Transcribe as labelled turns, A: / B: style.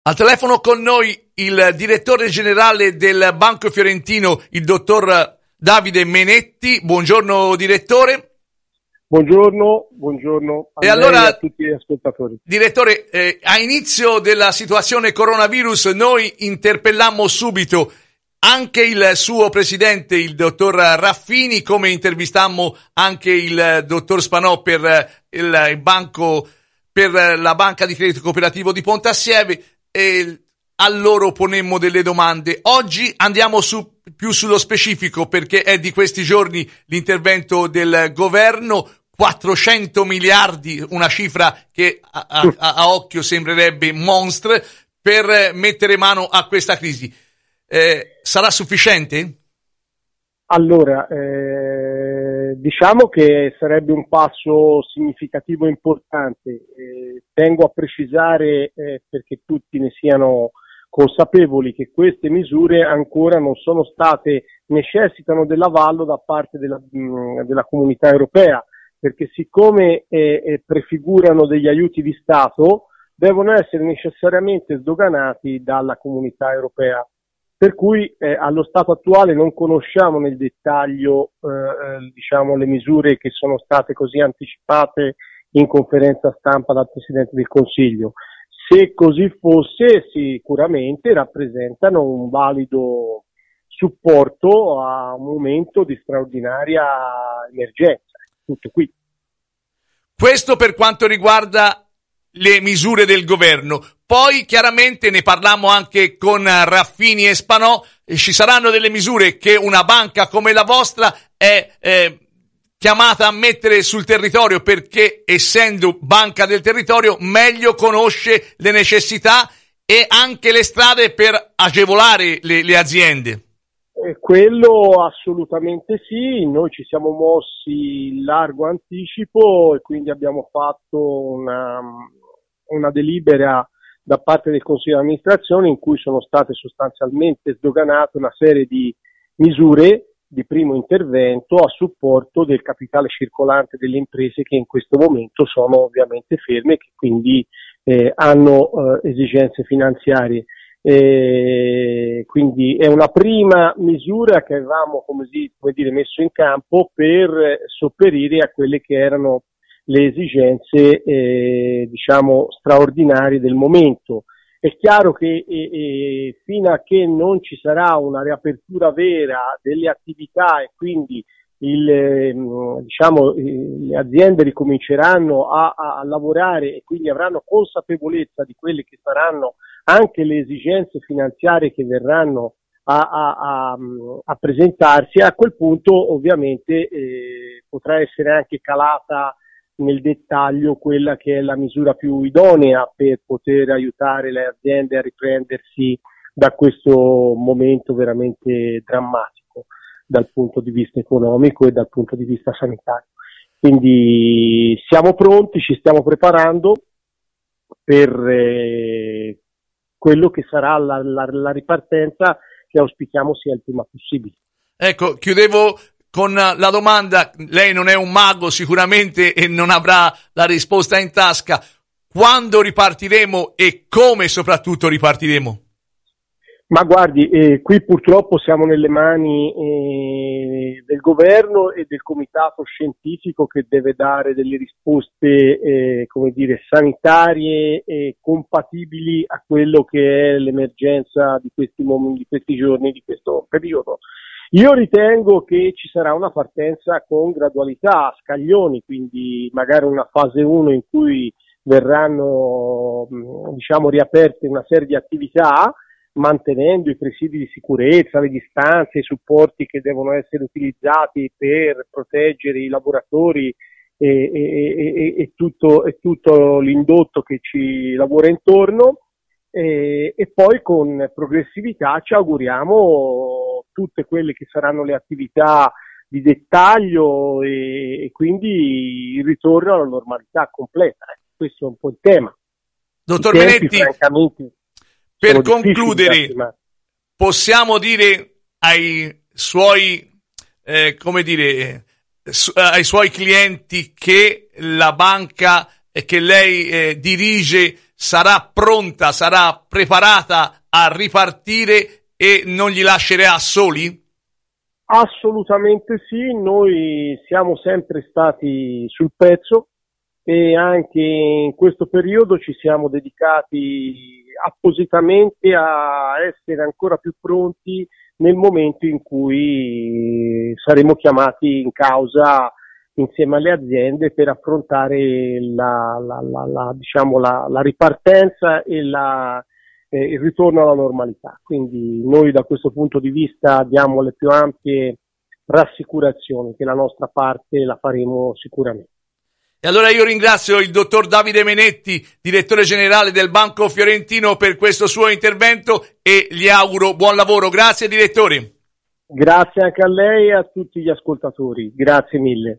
A: Al telefono con noi il direttore generale del Banco Fiorentino, il dottor Davide Menetti. Buongiorno direttore.
B: Buongiorno a lei e a tutti gli ascoltatori.
A: Direttore, a inizio della situazione coronavirus noi interpellammo subito anche il suo presidente, il dottor Raffini, come intervistammo anche il dottor Spanò per il banco, per la banca di credito cooperativo di Pontassieve, e a loro ponemmo delle domande. Oggi andiamo più sullo specifico, perché è di questi giorni l'intervento del governo. 400 miliardi, una cifra che a occhio sembrerebbe monstre, per mettere mano a questa crisi. Sarà sufficiente?
B: Allora, diciamo che sarebbe un passo significativo e importante. Tengo a precisare, perché tutti ne siano consapevoli, che queste misure ancora non sono state, necessitano dell'avallo da parte della comunità europea, perché siccome prefigurano degli aiuti di Stato, devono essere necessariamente sdoganati dalla comunità europea. Per cui allo stato attuale non conosciamo nel dettaglio le misure che sono state così anticipate in conferenza stampa dal Presidente del Consiglio. Se così fosse, sicuramente rappresentano un valido supporto a un momento di straordinaria emergenza. Tutto qui.
A: Questo per quanto riguarda le misure del governo. Poi chiaramente ne parlammo anche con Raffini e Spanò, ci saranno delle misure che una banca come la vostra è chiamata a mettere sul territorio, perché essendo banca del territorio meglio conosce le necessità e anche le strade per agevolare le aziende.
B: Quello assolutamente sì, noi ci siamo mossi in largo anticipo e quindi abbiamo fatto una delibera da parte del Consiglio di amministrazione in cui sono state sostanzialmente sdoganate una serie di misure di primo intervento a supporto del capitale circolante delle imprese che in questo momento sono ovviamente ferme e che quindi hanno esigenze finanziarie. Quindi è una prima misura che avevamo messo in campo per sopperire a quelle che erano le esigenze straordinarie del momento. È chiaro che fino a che non ci sarà una riapertura vera delle attività e quindi le aziende ricominceranno a lavorare e quindi avranno consapevolezza di quelle che saranno anche le esigenze finanziarie che verranno a presentarsi, a quel punto ovviamente potrà essere anche calata nel dettaglio quella che è la misura più idonea per poter aiutare le aziende a riprendersi da questo momento veramente drammatico dal punto di vista economico e dal punto di vista sanitario. Quindi siamo pronti, ci stiamo preparando per quello che sarà la ripartenza, che auspichiamo sia il prima possibile.
A: Ecco, chiudevo con la domanda, lei non è un mago sicuramente e non avrà la risposta in tasca: quando ripartiremo e come soprattutto ripartiremo?
B: Ma guardi, qui purtroppo siamo nelle mani del governo e del comitato scientifico che deve dare delle risposte sanitarie e compatibili a quello che è l'emergenza di questi giorni, di questo periodo. Io ritengo che ci sarà una partenza con gradualità, a scaglioni, quindi magari una fase 1 in cui verranno riaperte una serie di attività, mantenendo i presidi di sicurezza, le distanze, i supporti che devono essere utilizzati per proteggere i lavoratori e tutto l'indotto che ci lavora intorno, e poi con progressività ci auguriamo tutte quelle che saranno le attività di dettaglio e quindi il ritorno alla normalità completa. Questo è un po' il tema.
A: Dottor
B: tempi,
A: Menetti,
B: francamente,
A: per concludere, possiamo dire ai suoi clienti che la banca che lei dirige sarà pronta, sarà preparata a ripartire e non li lascerà soli?
B: Assolutamente sì, noi siamo sempre stati sul pezzo e anche in questo periodo ci siamo dedicati appositamente a essere ancora più pronti nel momento in cui saremo chiamati in causa insieme alle aziende per affrontare diciamo la ripartenza e il ritorno alla normalità. Quindi noi da questo punto di vista diamo le più ampie rassicurazioni che la nostra parte la faremo sicuramente.
A: E allora io ringrazio il dottor Davide Menetti, direttore generale del Banco Fiorentino, per questo suo intervento e gli auguro buon lavoro. Grazie direttore.
B: Grazie anche a lei e a tutti gli ascoltatori. Grazie mille.